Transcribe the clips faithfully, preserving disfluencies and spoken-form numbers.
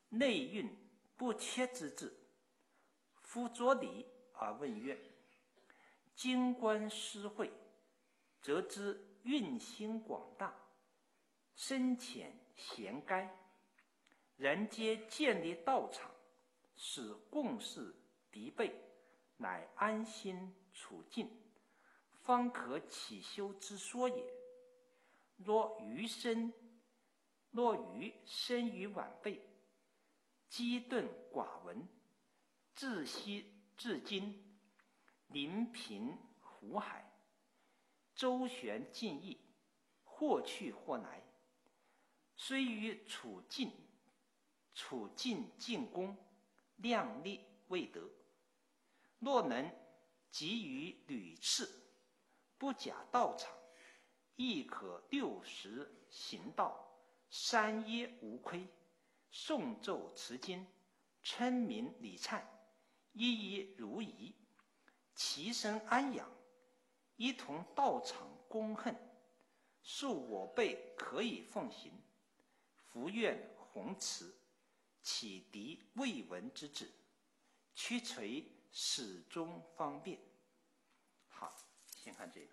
内蕴不缺之志，夫着理而问愿。经观施会，则知蕴心广大，深浅咸该。人皆建立道场，使共事敌备，乃安心处境，方可起修之说也。若愚身，若愚身于晚辈，积钝寡闻，自西至今，临贫湖海，周旋尽异，或去或来，虽于处境处境进攻，量力未得。若能急于屡次，不假道场，亦可六十行道，三耶无亏，诵咒持经，称名礼忏，一一如仪，其身安养，一同道场恭恨，恕我辈可以奉行。福愿弘持，启迪未闻之旨，驱垂始终方便。好，先看这个。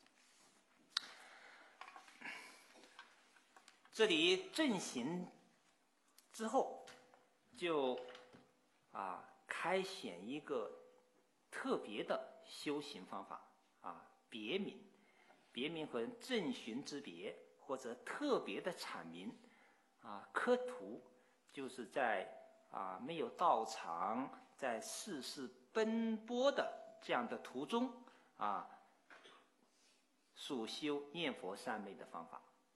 这里正行之后，就啊开显一个特别的修行方法啊，别名，别名和正循之别，或者特别的阐明啊，科图就是在啊没有道场，在世事奔波的这样的途中啊，速修念佛三昧的方法。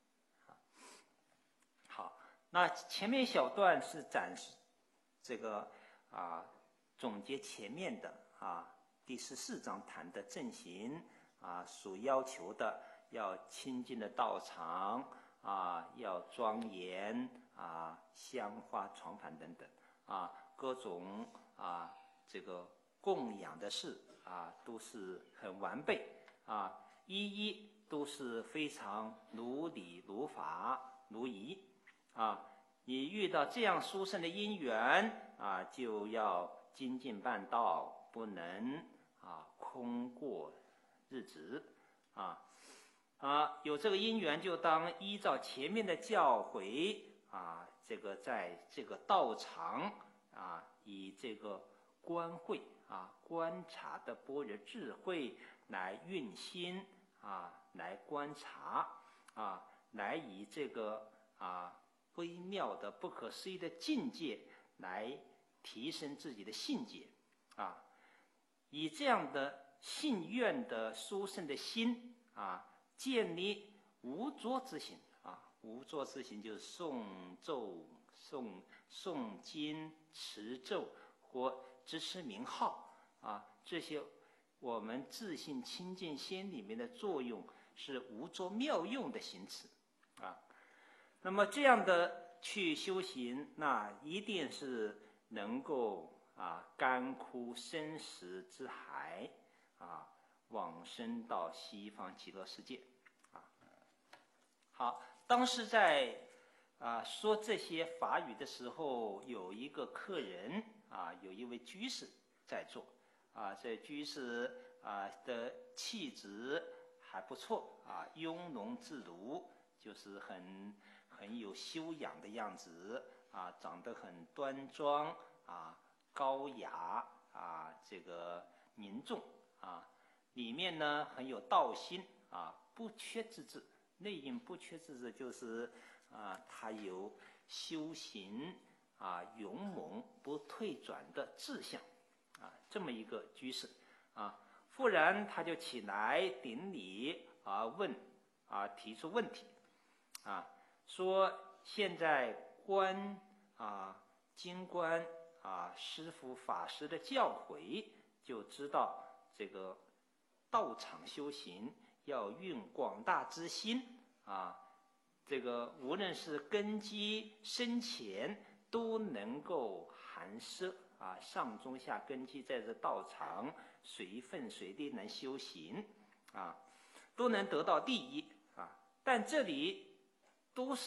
好，那前面一小段是展示这个啊总结前面的啊第十四章谈的正行啊，所要求的要清净的道场啊，要庄严啊，香花床盘等等啊，各种啊这个供养的事啊都是很完备啊，一一都是非常如理如法如仪啊。你遇到这样殊胜的因缘啊，就要精进办道，不能啊空过日子啊啊，有这个因缘就当依照前面的教诲啊，这个在这个道场啊，以这个观慧啊观察的般若智慧来运心啊，来观察啊，来以这个啊微妙的不可思议的境界来提升自己的信解啊，以这样的信愿的殊胜的心啊，建立无着之行啊，无着之行就是诵咒、诵诵经、持咒或支持名号啊，这些我们自信清净心里面的作用是无着妙用的行持啊。那么这样的去修行，那一定是能够啊干枯生死之海啊，往生到西方极乐世界啊。好，当时在啊说这些法语的时候，有一个客人啊，有一位居士在座啊，这居士啊的气质还不错啊，雍容自如，就是很很有修养的样子啊，长得很端庄啊，高雅啊，这个凝重啊，里面呢很有道心啊，不缺之志。内蕴不缺之志就是啊，他有修行啊勇猛不退转的志向啊，这么一个居士啊。忽然他就起来顶礼啊，问啊，提出问题啊，说现在观啊经观啊师父法师的教诲，就知道这个道场修行要运广大之心啊，这个无论是根基深浅都能够含摄啊，上中下根基在这道场随分随地能修行啊，都能得到第一啊。但这里都是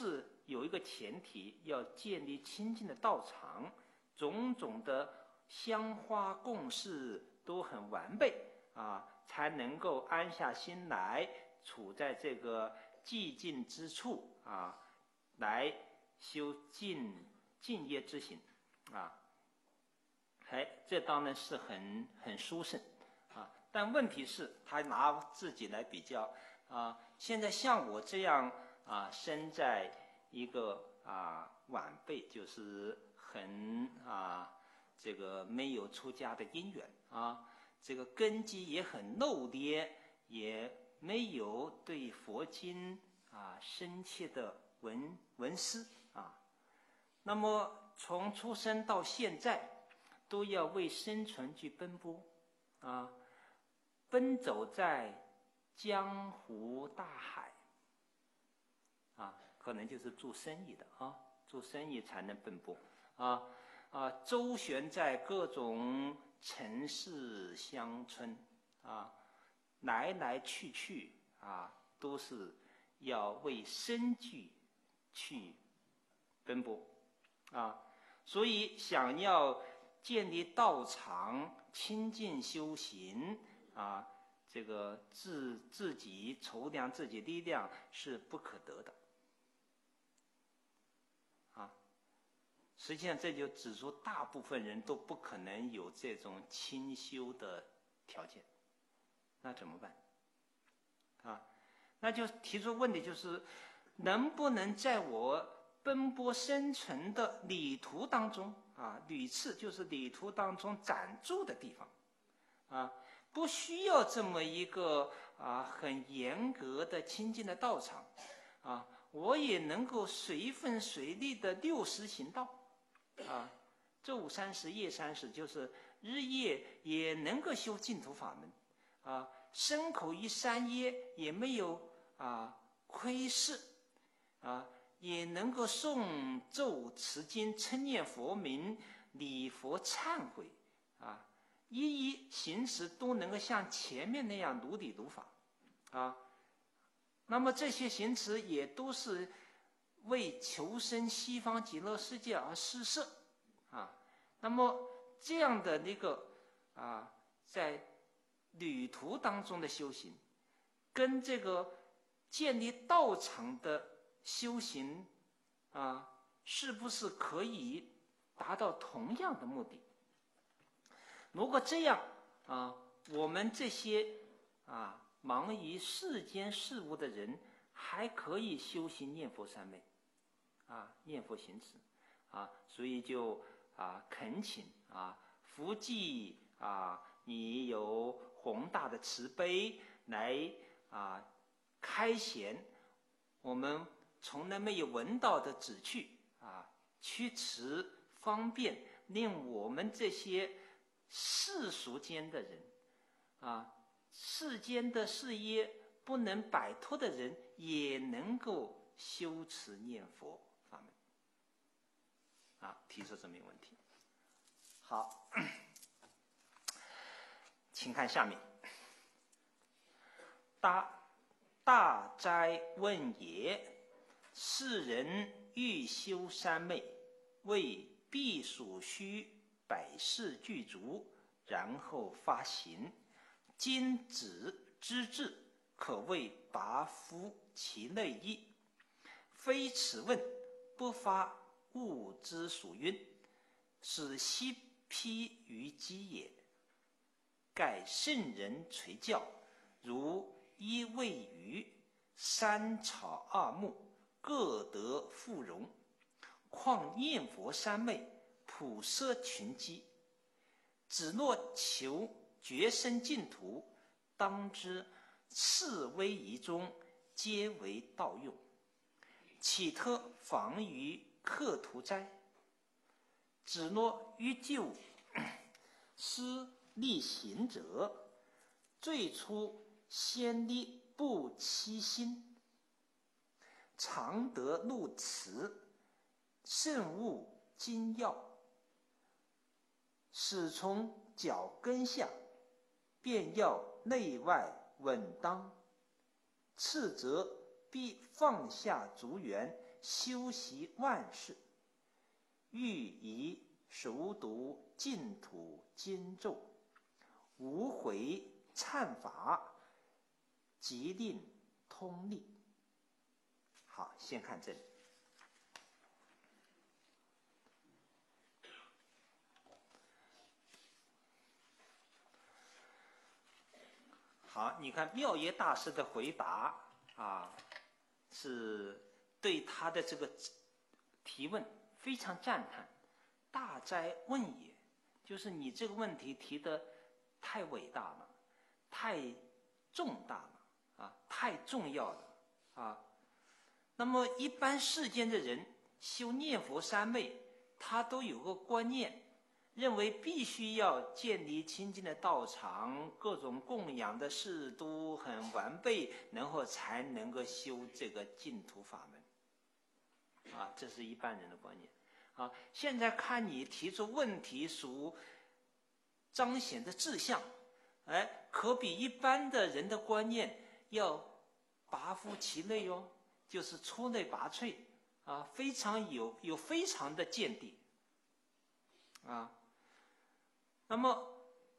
有一个前提，要建立清净的道场，种种的香花供事都很完备啊，才能够安下心来，处在这个寂静之处啊，来修静静业之行啊。哎，这当然是很很殊胜啊。但问题是，他拿自己来比较啊。现在像我这样啊，生在一个啊晚辈，就是很啊这个没有出家的因缘啊，这个根基也很陋劣，也没有对佛经啊深切的闻闻思啊。那么从出生到现在，都要为生存去奔波啊，奔走在江湖大海啊，可能就是做生意的啊，做生意才能奔波啊啊，周旋在各种城市乡村啊，来来去去啊，都是要为生计去奔波啊，所以想要建立道场、清净修行啊，这个自自己筹量自己力量是不可得的啊。实际上，这就指出大部分人都不可能有这种清修的条件，那怎么办？啊，那就提出问题，就是能不能在我奔波生存的旅途当中啊，旅次就是旅途当中暂住的地方啊，不需要这么一个啊很严格的清净的道场啊，我也能够随分随力的六十行道啊，昼三十夜三十，就是日夜也能够修净土法门啊，身口一三耶也没有啊窥视啊，也能够诵咒持经称念佛名礼佛忏悔啊，一一行持都能够像前面那样如理如法啊。那么这些行持也都是为求生西方极乐世界而施设啊。那么这样的那个啊，在旅途当中的修行，跟这个建立道场的修行啊，是不是可以达到同样的目的？如果这样啊，我们这些啊忙于世间事物的人，还可以修行念佛三昧啊，念佛行持啊，所以就啊恳请啊福济啊，你有宏大的慈悲来啊开显我们从来没有闻到的旨趣啊，驱驰方便，令我们这些世俗间的人啊，世间的事业不能摆脱的人，也能够修持念佛法门啊，提出这么一个问题。好，请看下面，大大斋问也：世人欲修三昧，为避暑须百事具足，然后发行，今子之志，可谓拔夫其内意。非此问，不发物之属晕，使悉披于机也。盖圣人垂教，如一谓鱼，三草二木，各得富荣。况念佛三昧，普摄群机。只若求觉生净土，当知次微仪中，皆为盗用。岂特防于克图哉？只若欲救施力行者，最初先立不欺心，常得入慈，慎勿精要，始从脚跟下，便要内外稳当。次则必放下足缘， 修习万事，欲以熟读净土经咒，无悔忏法，即令通利。好，先看这里。好，你看妙耶大师的回答啊，是对他的这个提问非常赞叹。大哉问也，就是你这个问题提的太伟大了，太重大了啊，太重要了啊。那么一般世间的人修念佛三昧，他都有个观念，认为必须要建立清净的道场，各种供养的事都很完备，然后才能够修这个净土法门啊，这是一般人的观念啊。现在看你提出问题属彰显的志向，哎，可比一般的人的观念要拔乎其类哦，就是出类拔萃啊，非常有有非常的见地啊。那么，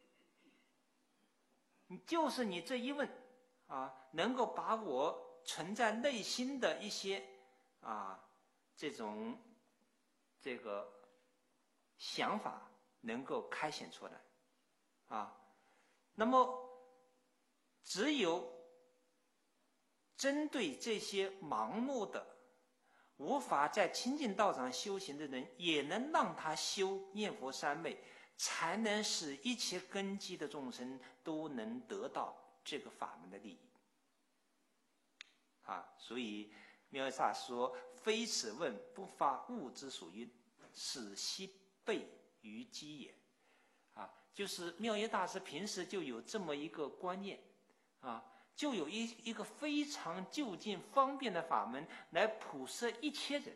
你就是你这一问啊，能够把我存在内心的一些啊这种这个想法能够开显出来啊。那么，只有针对这些盲目的、无法在清净道场修行的人，也能让他修念佛三昧，才能使一切根基的众生都能得到这个法门的利益啊。所以妙耶大师说：“非此问，不发物之属因，使悉备于机也。”啊，就是妙耶大师平时就有这么一个观念啊，就有一一个非常就近方便的法门来普摄一切人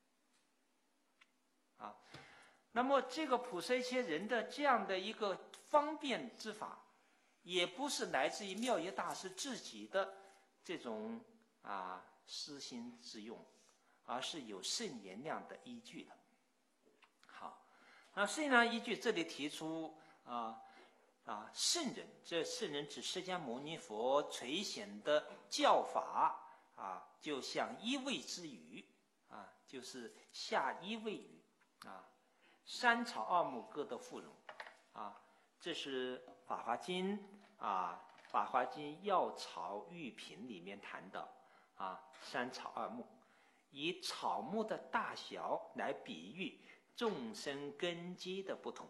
啊。那么这个普摄一切人的这样的一个方便之法，也不是来自于妙耶大师自己的这种啊私心之用，而是有圣言量的依据的。好，那圣言量依据这里提出啊啊圣人，这圣人指释迦牟尼佛垂显的教法啊，就像一味之语啊，就是下一味语啊。三草二木各得富容啊，这是《法华经》啊，《法华经·药草喻品》里面谈到啊，三草二木，以草木的大小来比喻众生根基的不同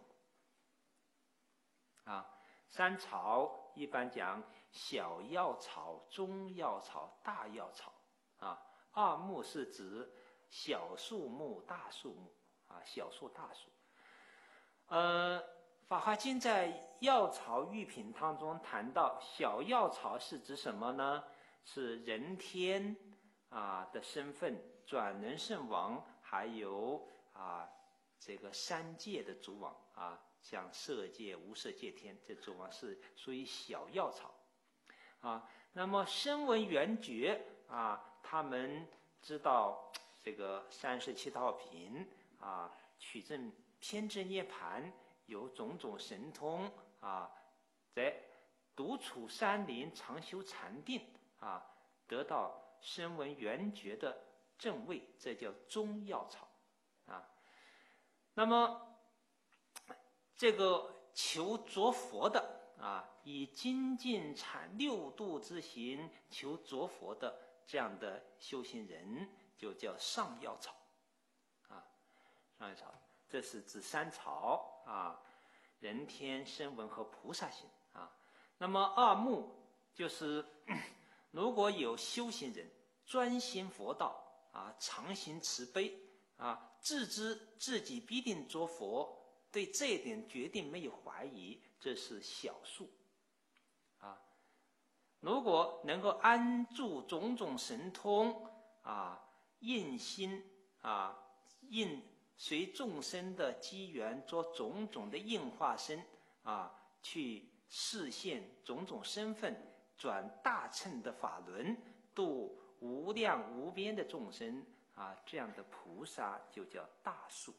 啊。三草一般讲小药草、中药草、大药草啊，二木是指小树木、大树木。啊，小树大树。呃，《法华经》在药草喻品当中谈到，小药草是指什么呢？是人天啊的身份，转轮圣王，还有啊这个三界的诸王啊，像色界、无色界天这诸王是属于小药草啊。那么声闻缘觉啊，他们知道这个三十七道品。啊，取证偏执涅盘，有种种神通啊，在独处山林，常修禅定啊，得到声闻缘觉的正位，这叫中药草啊。那么这个求着佛的啊，以精进禅六度之行求着佛的这样的修行人，就叫上药草。上药草，这是指三草啊，人天声闻和菩萨行啊。那么二木就是如果有修行人专心佛道啊，常行慈悲啊，自知自己必定着佛，对这一点决定没有怀疑，这是小数啊。如果能够安住种种神通啊，应心啊，应随众生的机缘做种种的应化身啊，去示现种种身份，转大乘的法轮，度无量无边的众生啊，这样的菩萨就叫大树。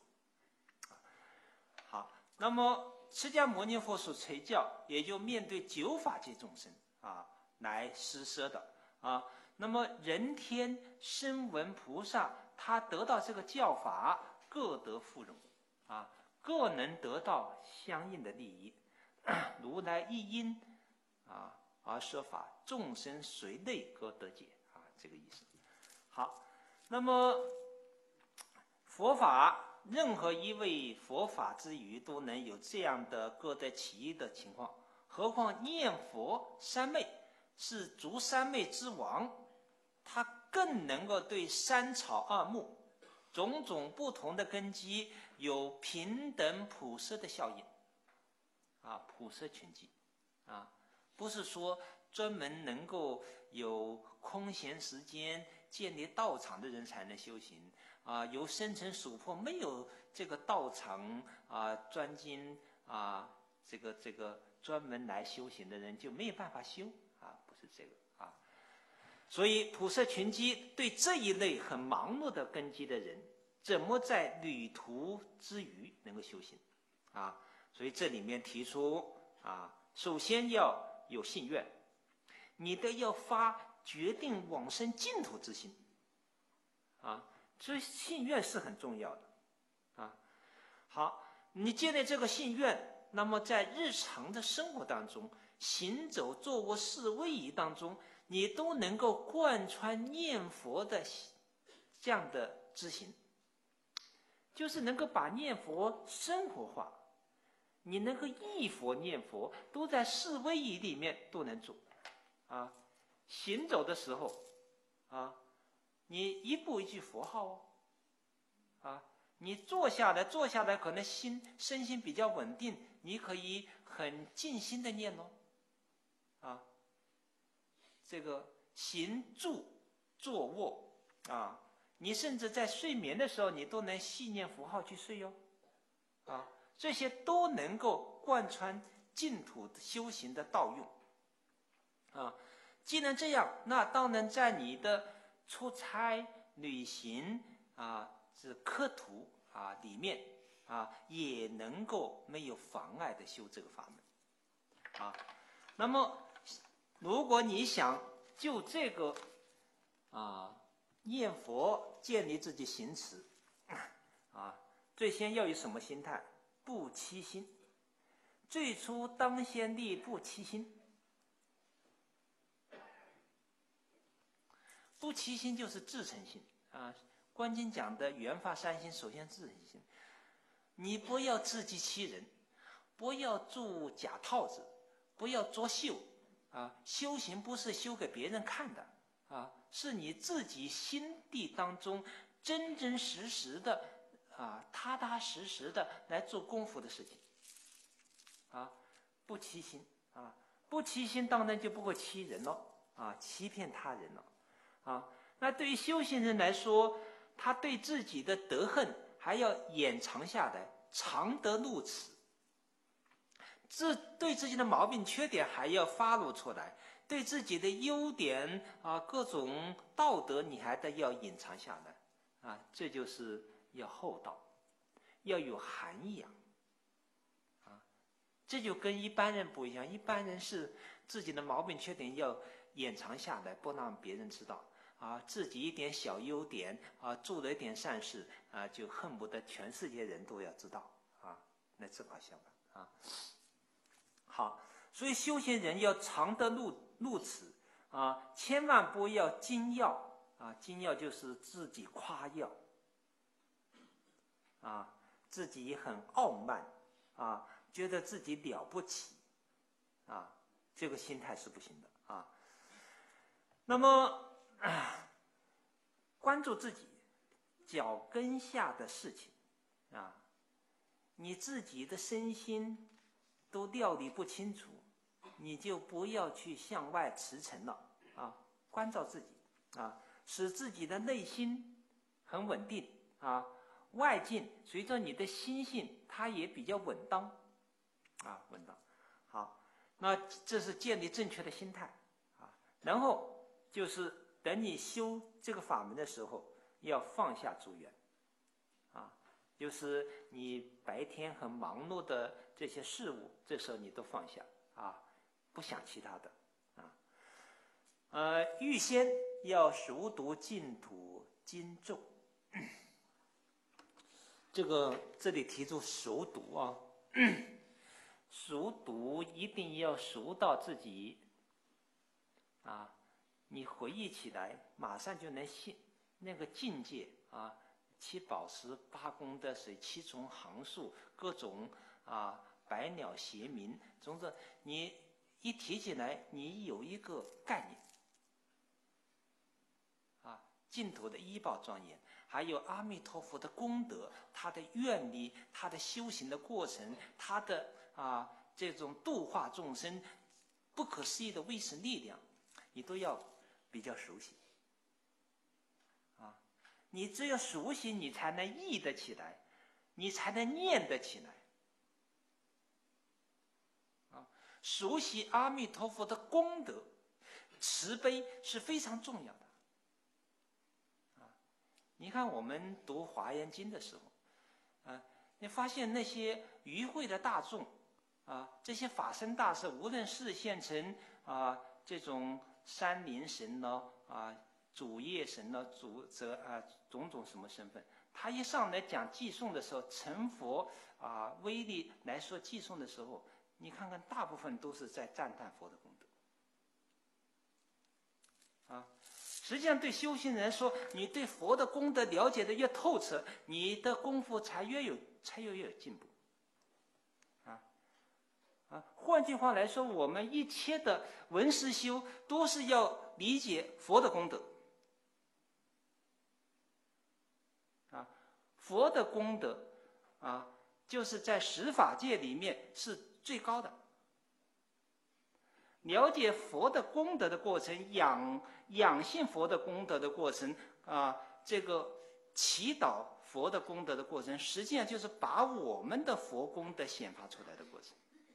好，那么释迦牟尼佛所传教，也就面对九法界众生啊来施舍的啊。那么人天声闻菩萨，他得到这个教法，各得富荣啊，各能得到相应的利益。如来一因啊而说法，众生随类各得解啊，这个意思。好，那么佛法。任何一位佛法之余都能有这样的各得其益的情况，何况念佛三昧是诸三昧之王，他更能够对三草二木种种不同的根基有平等普摄的效应啊，普摄群集啊，不是说专门能够有空闲时间建立道场的人才能修行啊，由生辰属魄没有这个道场啊专精啊，这个这个专门来修行的人就没有办法修啊，不是这个啊。所以普摄群基对这一类很忙碌的根基的人，怎么在旅途之余能够修行啊？所以这里面提出啊，首先要有信愿，你的要发决定往生净土之心啊，所以信愿是很重要的啊。好，你建立这个信愿，那么在日常的生活当中，行走、坐卧、事、位移当中，你都能够贯穿念佛的这样的知行，就是能够把念佛生活化，你能够忆佛念佛，都在事位移里面都能做啊。行走的时候啊，你一步一句佛号哦，啊，你坐下来，坐下来可能心身心比较稳定，你可以很静心的念哦，啊，这个行住坐卧啊，你甚至在睡眠的时候，你都能细念符号去睡哦，啊，这些都能够贯穿净土修行的道用啊。既然这样，那当然在你的出差、旅行啊、是科途啊里面啊，也能够没有妨碍的修这个法门啊。那么，如果你想就这个啊念佛建立自己行持啊，最先要有什么心态？不欺心。最初当先立不欺心。不欺心就是至诚心啊。观经讲的缘法三心，首先至诚心。你不要自欺欺人，不要做假套子，不要作秀啊。修行不是修给别人看的啊，是你自己心地当中真真实实的啊，踏踏实实的来做功夫的事情啊。不欺心啊，不欺心当然就不会欺人了啊，欺骗他人了。啊，那对于修行人来说，他对自己的德恨还要掩藏下来，常得露齿；自对自己的毛病缺点还要发露出来，对自己的优点啊，各种道德你还得要隐藏下来啊，这就是要厚道，要有涵养啊，这就跟一般人不一样。一般人是自己的毛病缺点要掩藏下来，不让别人知道。啊，自己一点小优点啊，做了一点善事啊，就恨不得全世界人都要知道啊，那这好笑吧啊。好，所以修行人要常得露露齿啊，千万不要精要啊，精要就是自己夸耀啊，自己很傲慢啊，觉得自己了不起啊，这个心态是不行的啊。那么。关注自己脚跟下的事情啊，你自己的身心都料理不清楚，你就不要去向外驰骋了啊。关照自己啊，使自己的内心很稳定啊，外境随着你的心性，它也比较稳当啊，稳当。好，那这是建立正确的心态啊，然后就是。等你修这个法门的时候， 要放下诸缘，啊，就是你白天很忙碌的这些事物，这时候你都放下啊，不想其他的啊。呃，预先要熟读净土经咒，这个这里提出熟读啊，熟读一定要熟到自己啊，你回忆起来马上就能信那个境界啊，七宝石、八功德水、七重行树，各种啊百鸟谐鸣，总之你一提起来，你有一个概念。啊，净土的依报庄严，还有阿弥陀佛的功德，他的愿力，他的修行的过程，他的啊这种度化众生不可思议的威神力量，你都要比较熟悉。啊，你只有熟悉，你才能忆得起来，你才能念得起来。啊，熟悉阿弥陀佛的功德，慈悲是非常重要的。你看，我们读《华严经》的时候，啊，你发现那些与会的大众，啊，这些法身大士，无论是现成啊这种山林神呢，啊主业神呢，主则啊种种什么身份，他一上来讲偈颂的时候，成佛啊威力来说偈颂的时候，你看看，大部分都是在赞叹佛的功德，啊。实际上，对修行人说，你对佛的功德了解的越透彻，你的功夫才越有，才越有进步。啊啊，换句话来说，我们一切的闻思修都是要理解佛的功德。啊，佛的功德啊，就是在十法界里面是最高的。了解佛的功德的过程，养养信佛的功德的过程啊，这个祈祷佛的功德的过程，实际上就是把我们的佛功德显发出来的过程。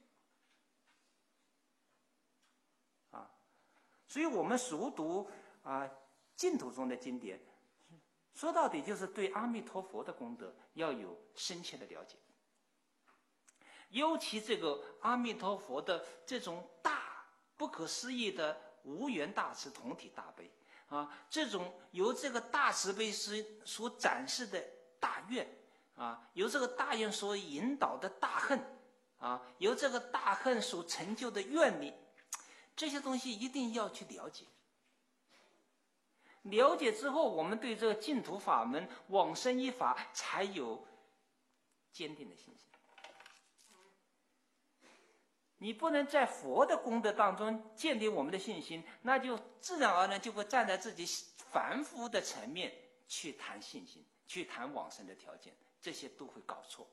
啊，所以我们熟读啊净土中的经典，说到底就是对阿弥陀佛的功德要有深切的了解。尤其这个阿弥陀佛的这种大不可思议的无缘大慈同体大悲啊，这种由这个大慈悲师所展示的大愿啊，由这个大愿所引导的大恨啊，由这个大恨所成就的愿力，这些东西一定要去了解。了解之后，我们对这个净土法门往生依法才有坚定的信心。你不能在佛的功德当中建立我们的信心，那就自然而然就会站在自己凡夫的层面去谈信心，去谈往生的条件，这些都会搞错。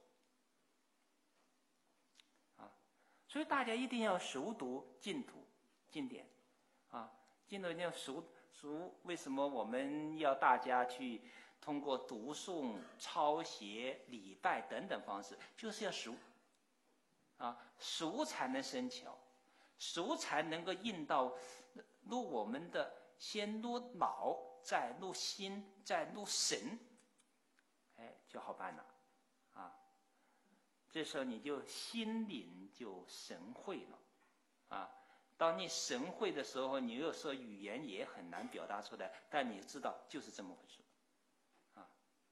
啊，所以大家一定要熟读净土经典，啊，净土要熟熟。为什么我们要大家去通过读诵、抄写、礼拜等等方式，就是要熟。啊，熟才能生巧，熟才能够印到入我们的先入脑，再入心，再入神，哎，就好办了，啊，这时候你就心领就神会了，啊，当你神会的时候，你有时候语言也很难表达出来，但你知道就是这么回事，啊，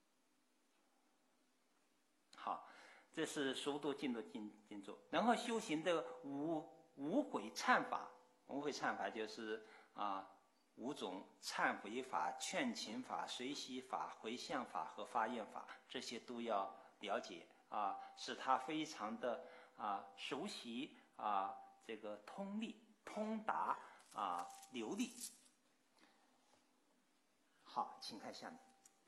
好。这是熟读净土经经咒，然后修行的五五悔忏法。五悔忏法就是啊五种忏悔法、劝请法、随喜法、回向法和发愿法，这些都要了解啊，使他非常的啊熟悉啊这个通利、通达啊流利。好，请看下面。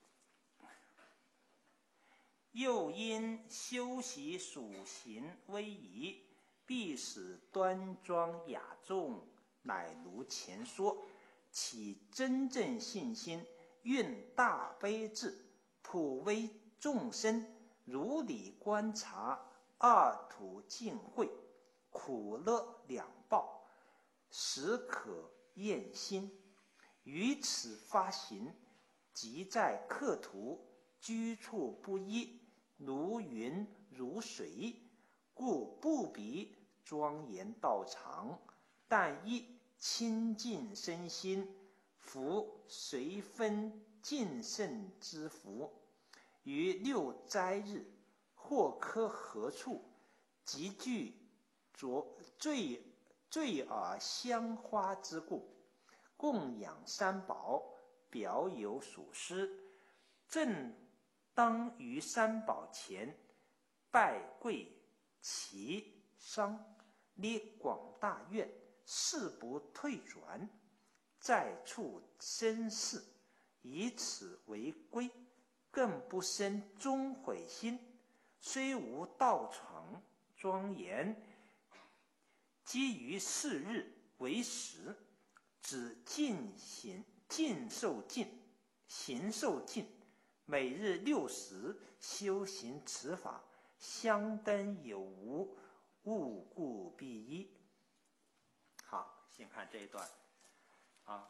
又因修习属行威仪，必使端庄雅众，乃如前说，起真正信心，运大悲智，普为众生，如理观察，二土尽会，苦乐两报，实可厌心。于此发行， 即在客途，居处不一，如云如水，故不比庄严道场，但一清净身心，福随分尽胜之福。于六斋日，或科何处，即具着坠坠耳香花之故，供养三宝，表有属师，正当于三宝前拜跪齐商，列广大愿，誓不退转，再处生事，以此为归，更不生终悔心。虽无道场庄严，基于是日为始，只尽行尽受尽，行受尽，每日六时修行此法，相登有无，物故必一。好，先看这一段啊。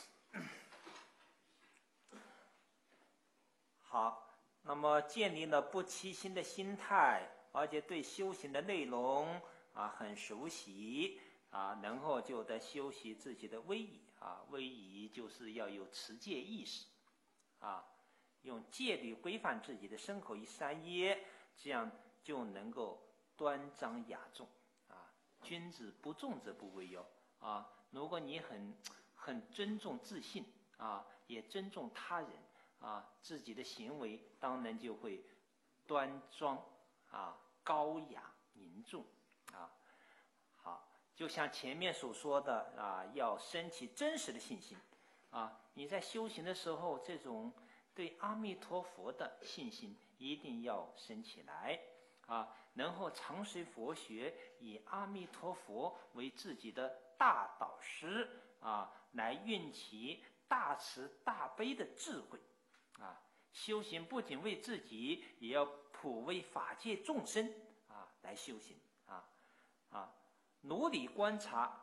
好，那么建立了不欺心的心态，而且对修行的内容啊很熟悉啊，然后就得修习自己的威仪啊。威仪就是要有持戒意识啊，用戒律规范自己的身口意三业，这样就能够端庄雅众啊。君子不重则不威哟啊。如果你很很尊重自信啊，也尊重他人啊，自己的行为当然就会端庄啊、高雅、凝重啊。好，就像前面所说的啊，要升起真实的信心啊。你在修行的时候，这种对阿弥陀佛的信心一定要升起来啊，然后常随佛学，以阿弥陀佛为自己的大导师啊，来运起大慈大悲的智慧啊。修行不仅为自己，也要普为法界众生啊来修行啊啊，如理观察，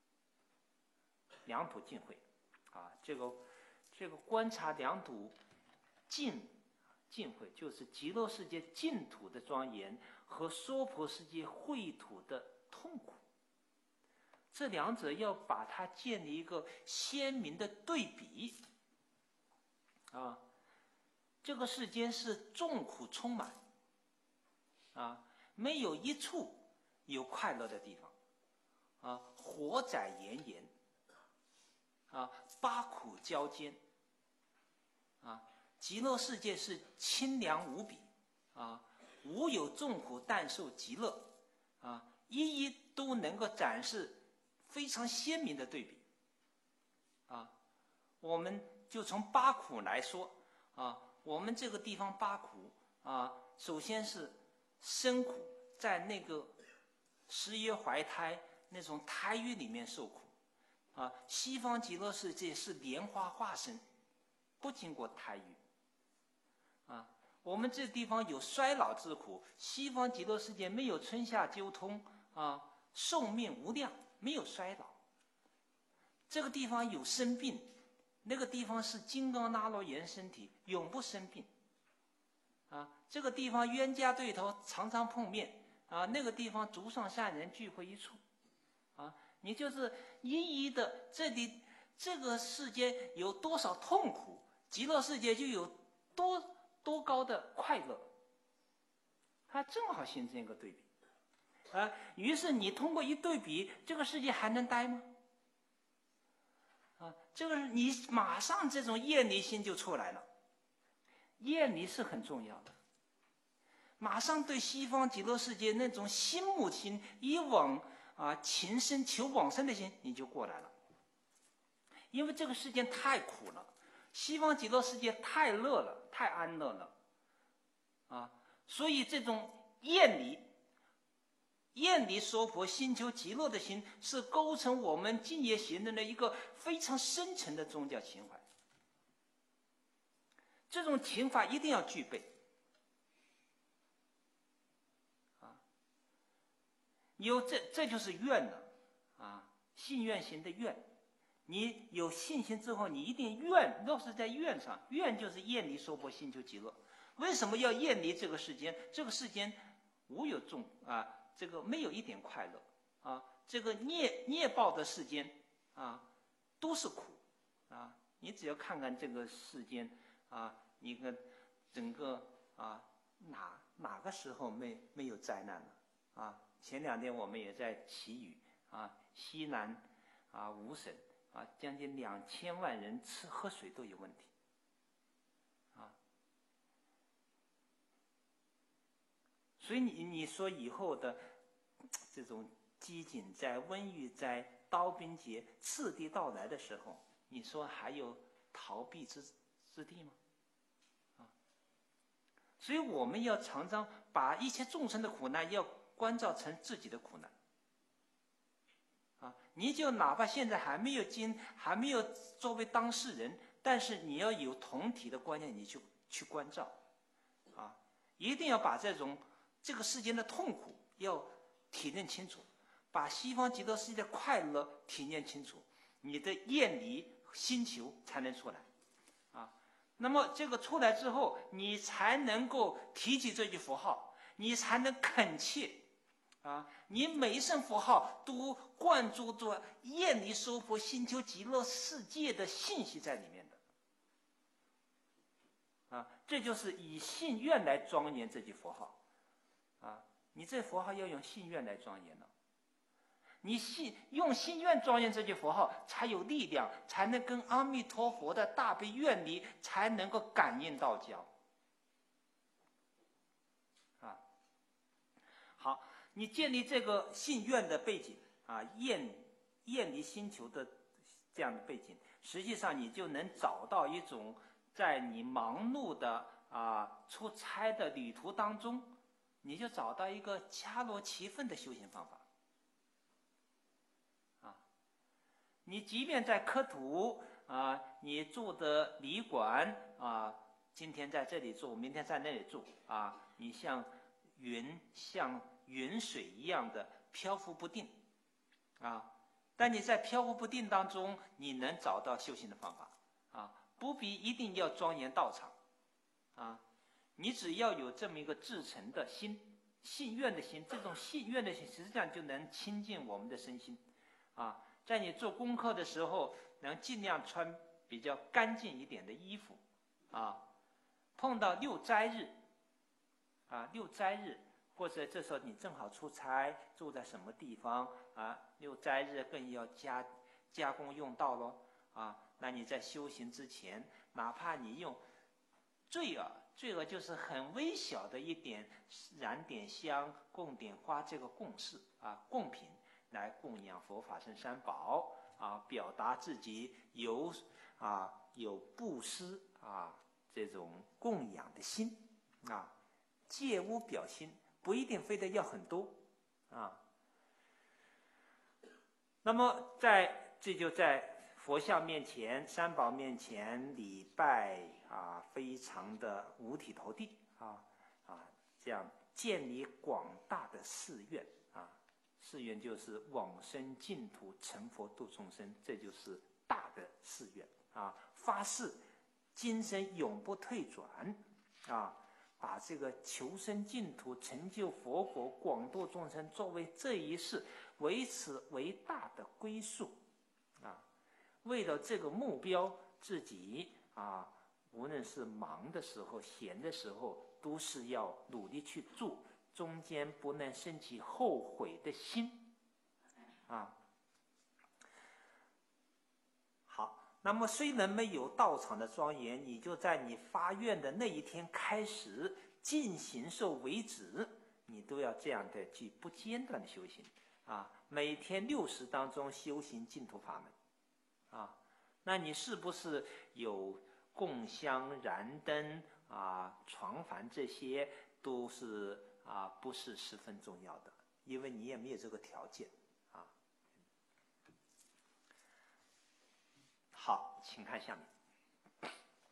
两土尽会啊。这个这个观察两土尽尽会，就是极乐世界净土的庄严和娑婆世界秽土的痛苦，这两者要把它建立一个鲜明的对比啊。这个世间是众苦充满啊，没有一处有快乐的地方啊，火宅炎炎啊，八苦交煎啊。极乐世界是清凉无比啊，无有众苦，但受极乐啊，一一都能够展示非常鲜明的对比啊。我们就从八苦来说啊，我们这个地方八苦啊，首先是生苦，在那个十月怀胎那种胎狱里面受苦啊。西方极乐世界是莲花化身，不经过胎狱啊。我们这地方有衰老之苦，西方极乐世界没有春夏秋冬啊，寿命无量，没有衰老。这个地方有生病，那个地方是金刚拉罗延身体，永不生病啊。这个地方冤家对头，常常碰面啊。那个地方竹上善人聚会一处啊。你就是一一的，这里这个世间有多少痛苦，极乐世界就有多多高的快乐，它正好形成一个对比啊。于是你通过一对比，这个世界还能待吗？啊，这个你马上这种厌离心就出来了，厌离是很重要的。马上对西方极乐世界那种心慕心、以往啊情深求往生的心，你就过来了。因为这个世界太苦了，西方极乐世界太乐了，太安乐了，啊，所以这种厌离。厌离娑婆心求极乐的心，是构成我们净业行人的一个非常深沉的宗教情怀。这种情怀一定要具备啊！有这这就是愿了啊，信愿行的愿。 你有信心之后，你一定愿，落实在愿上，愿就是厌离娑婆，心求极乐。为什么要厌离这个世间？这个世间无有众啊，这个没有一点快乐啊，这个孽孽报的世间啊，都是苦啊。你只要看看这个世间啊，你看整个啊，哪哪个时候没没有灾难了啊？前两天我们也在祈雨啊，西南啊五省啊，将近两千万人吃喝水都有问题啊。所以你你说以后的这种饥馑灾、瘟疫灾、刀兵劫次第到来的时候，你说还有逃避之之地吗？啊，所以我们要常常把一切众生的苦难要关照成自己的苦难。啊，你就哪怕现在还没有经，还没有作为当事人，但是你要有同体的观念，你去去关照，啊，一定要把这种这个世间的痛苦要体认清楚，把西方极乐世界的快乐体验清楚，你的厌离心求才能出来，啊，那么这个出来之后，你才能够提起这句佛号，你才能恳切。啊，你每一声佛号都灌注着厌离娑婆、心求极乐世界的信息在里面的，啊，这就是以信愿来庄严这句佛号，啊，你这佛号要用信愿来庄严了，你信用信愿庄严这句佛号，才有力量，才能跟阿弥陀佛的大悲愿力才能够感应道交，啊，好。你建立这个信愿的背景啊，厌厌离心求的这样的背景，实际上你就能找到一种在你忙碌的啊出差的旅途当中，你就找到一个恰如其分的修行方法。啊，你即便在科图啊，你住的旅馆啊，今天在这里住，明天在那里住啊，你像云像云水一样的漂浮不定，啊，但你在漂浮不定当中，你能找到修行的方法，啊，不必一定要庄严道场，啊，你只要有这么一个至诚的心、信愿的心，这种信愿的心实际上就能亲近我们的身心，啊，在你做功课的时候，能尽量穿比较干净一点的衣服，啊，碰到六斋日，啊，六斋日。或者这时候你正好出差，住在什么地方啊？六斋日更要加加工用到咯啊！那你在修行之前，哪怕你用坠耳，坠耳就是很微小的一点燃点香、供点花这个供事啊，供品来供养佛法僧三宝啊，表达自己有啊有布施啊这种供养的心啊，借物表心。不一定非得要很多，啊。那么在这就在佛像面前、三宝面前礼拜啊，非常的五体投地啊啊，这样建立广大的誓愿啊，誓愿就是往生净土、成佛度众生，这就是大的誓愿啊。发誓今生永不退转啊。把这个求生净土、成就佛果、广度众生作为这一世为此为大的归宿，啊，为了这个目标，自己啊，无论是忙的时候、闲的时候，都是要努力去做，中间不能升起后悔的心，啊。那么虽然没有道场的庄严，你就在你发愿的那一天开始进行受为止，你都要这样的去不间断的修行啊！每天六时当中修行净土法门啊，那你是不是有供香、燃灯啊、床幡这些都是啊不是十分重要的，因为你也没有这个条件。好，请看下面。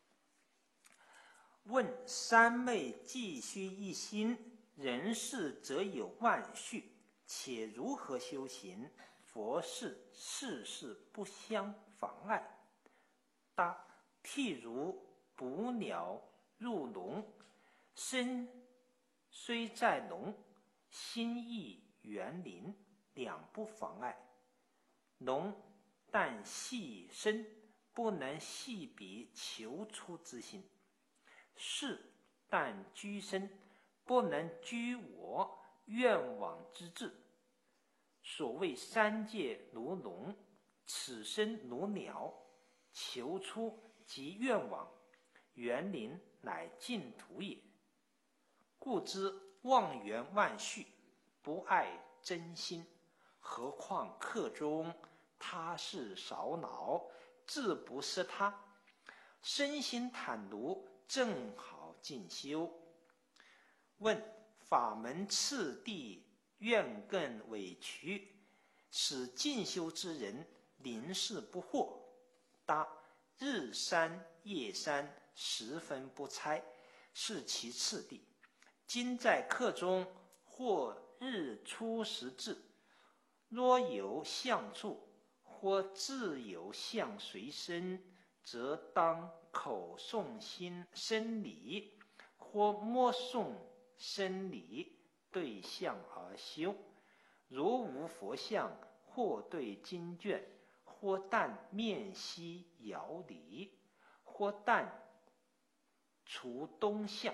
问三昧既须一心，人世则有万绪，且如何修行？佛事世事不相妨碍？答：譬如捕鸟入笼，身虽在笼，心意园林，两不妨碍。笼但系身，不能系彼求出之心；事但居身，不能居我愿往之志。所谓三界如笼，此身如鸟，求出即愿往，园林乃净土也。故知妄缘万绪，不爱真心，何况客中他事少恼，自不是他。身心坦如，正好进修。问：法门次第，愿更委屈，使进修之人临事不惑？答：日三夜三，十分不差，是其次第。今在课中，或日出时至，若有相处，或自有相随身，则当口诵心生理，或默诵生理，对相而修。如无佛像，或对经卷，或但面息遥礼，或但除东向，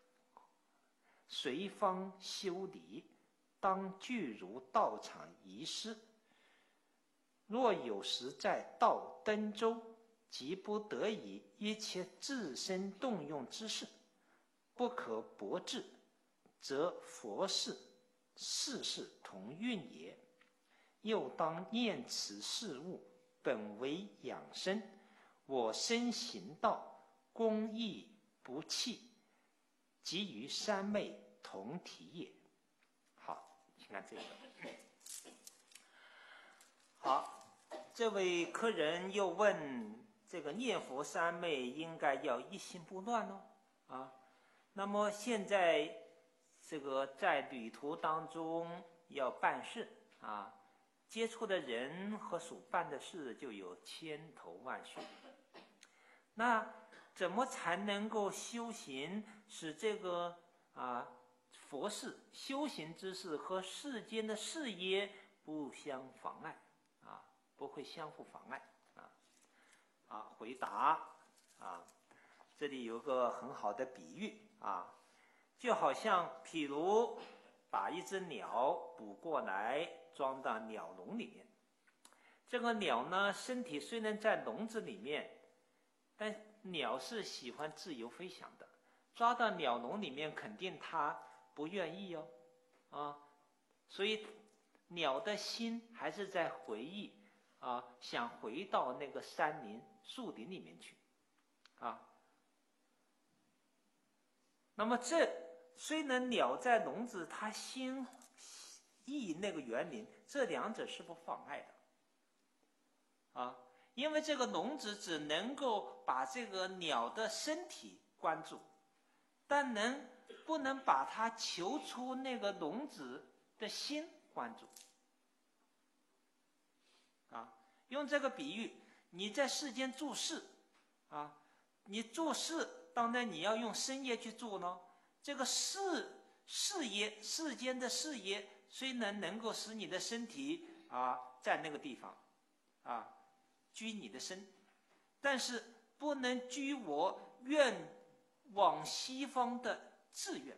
随方修理，当具如道场仪式。若有时在道登舟，即不得已一切自身动用之事，不可驳之，则佛事事事同运也。又当念此事物本为养生，我身行道，公益不弃，即与三昧同体也。好，请看这个。好，这位客人又问：这个念佛三昧应该要一心不乱哦，啊，那么现在这个在旅途当中要办事啊，接触的人和所办的事就有千头万绪。那怎么才能够修行，使这个啊佛事、修行之事和世间的事业不相妨碍啊，不会相互妨碍啊？啊，回答啊，这里有个很好的比喻啊，就好像譬如把一只鸟捕过来，装到鸟笼里面。这个鸟呢，身体虽然在笼子里面，但鸟是喜欢自由飞翔的，抓到鸟笼里面，肯定它不愿意哦，啊，所以鸟的心还是在回忆啊，想回到那个山林、树林里面去，啊。那么这虽然鸟在笼子，它心意那个园林，这两者是不妨碍的，啊。因为这个笼子只能够把这个鸟的身体关注，但能不能把它求出那个笼子的心关注？啊，用这个比喻，你在世间做事，啊，你做事当然你要用身业去做呢。这个事事业世间的事业，虽然能够使你的身体啊在那个地方，啊。居你的身，但是不能居我愿往西方的志愿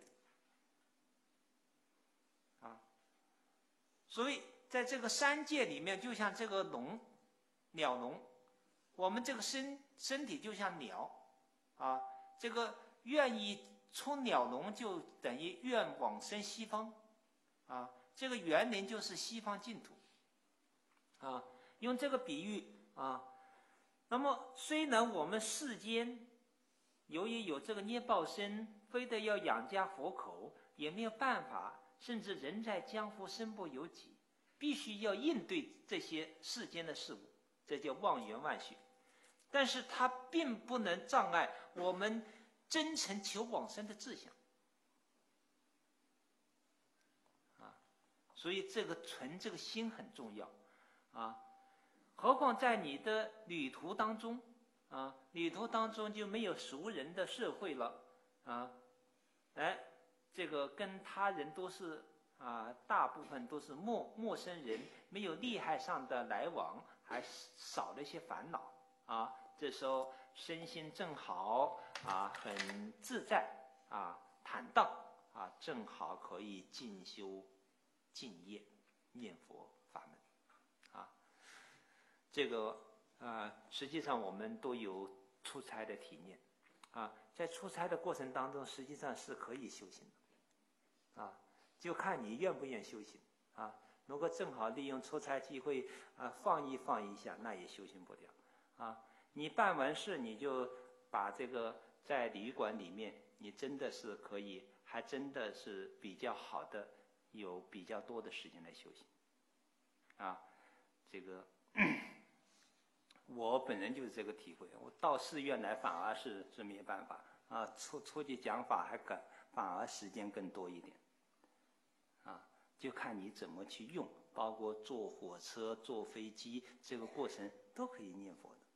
啊。所以在这个三界里面，就像这个笼，鸟笼，我们这个身身体就像鸟啊，这个愿意出鸟笼，就等于愿往生西方啊。这个园林就是西方净土啊。用这个比喻啊，那么虽然我们世间由于有这个捏报身，非得要养家活口，也没有办法，甚至人在江湖身不由己，必须要应对这些世间的事物，这叫妄缘万绪。但是它并不能障碍我们真诚求往生的志向啊，所以这个存这个心很重要啊。 何况在你的旅途当中啊，旅途当中就没有熟人的社会了啊，哎，这个跟他人都是啊，大部分都是陌陌生人，没有利害上的来往，还少了一些烦恼啊。这时候身心正好啊，很自在啊，坦荡啊，正好可以进修净业念佛法门啊。这个啊，实际上我们都有出差的体验啊，在出差的过程当中，实际上是可以修行的啊，就看你愿不愿修行啊。如果正好利用出差机会啊，放一放一下，那也修行不了啊。你办完事，你就把这个在旅馆里面，你真的是可以，还真的是比较好的，有比较多的时间来修行啊。这个我本人就是这个体会，我到寺院来反而是是没办法啊，出出去讲法还更反而时间更多一点啊，就看你怎么去用，包括坐火车、坐飞机，这个过程都可以念佛的。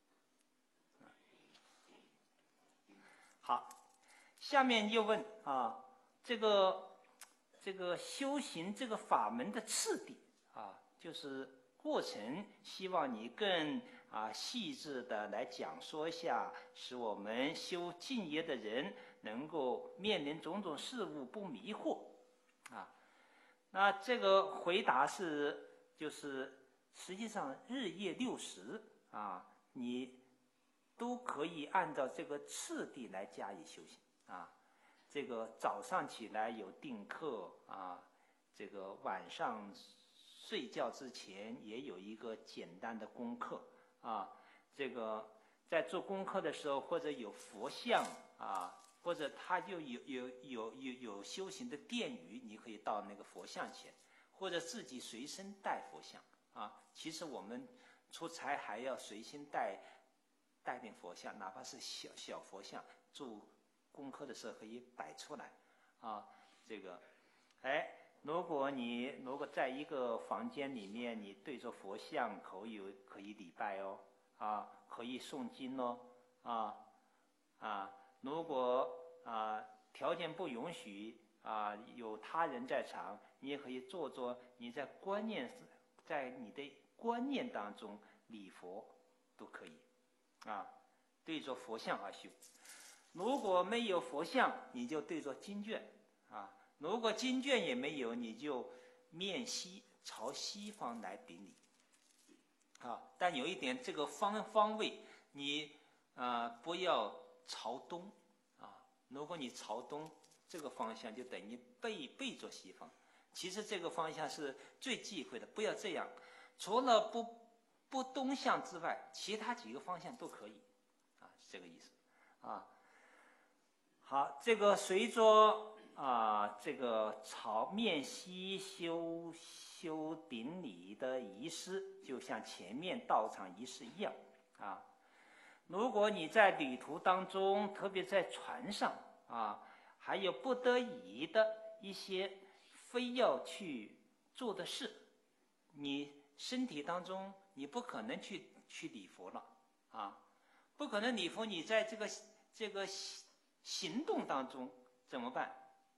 好，下面又问啊，这个这个修行这个法门的次第啊，就是过程，希望你更啊细致的来讲说一下，使我们修净业的人能够面临种种事物不迷惑啊。那这个回答是，就是实际上日夜六时啊，你都可以按照这个次第来加以修行啊。这个早上起来有定课啊，这个晚上睡觉之前也有一个简单的功课啊。这个在做功课的时候，或者有佛像啊，或者他就有有有有有修行的殿宇，你可以到那个佛像前，或者自己随身带佛像啊。其实我们出差还要随身带带点佛像，哪怕是小小佛像，做功课的时候可以摆出来啊。这个，哎，如果你如果在一个房间里面，你对着佛像可以可以礼拜哦，啊，可以诵经哦，啊啊，如果啊条件不允许啊，有他人在场，你也可以做做你在观念在你的观念当中礼佛都可以。啊，对着佛像而修。如果没有佛像，你就对着经卷啊。如果经卷也没有，你就面西，朝西方来顶礼啊。但有一点，这个方方位你啊、呃、不要朝东啊。如果你朝东，这个方向就等于背背着西方。其实这个方向是最忌讳的，不要这样。除了不不东向之外，其他几个方向都可以，啊，是这个意思，啊。好，这个随着啊这个朝面西修修顶礼的仪式，就像前面道场仪式一样，啊。如果你在旅途当中，特别在船上啊，还有不得已的一些非要去做的事，你身体当中你不可能去去礼佛了啊，不可能礼佛，你在这个这个行动当中怎么办？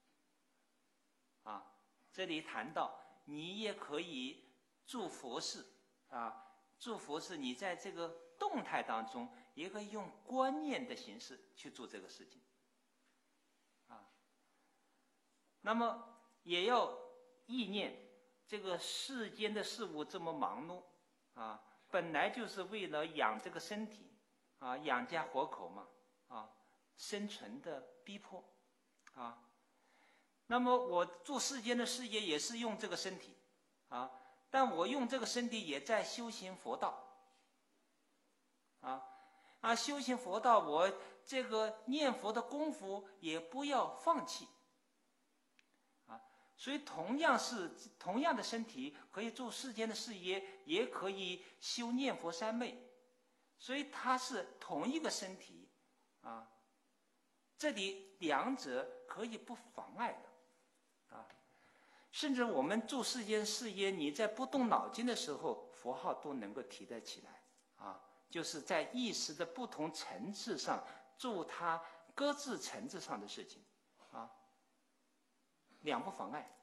啊，这里谈到你也可以做佛事啊，做佛事，你在这个动态当中也可以用观念的形式去做这个事情啊。那么也要意念。这个世间的事物这么忙碌啊，本来就是为了养这个身体啊，养家活口嘛啊，生存的逼迫啊。那么我做世间的事业也是用这个身体啊，但我用这个身体也在修行佛道啊啊，修行佛道，我这个念佛的功夫也不要放弃。所以同样是同样的身体，可以做世间的事业，也可以修念佛三昧，所以它是同一个身体啊。这里两者可以不妨碍的啊。 甚至我们做世间事业，你在不动脑筋的时候，佛号都能够提得起来啊，就是在意识的不同层次上做它各自层次上的事情啊，两不妨碍。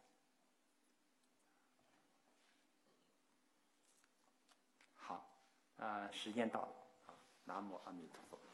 好，呃，时间到了，南无阿弥陀佛。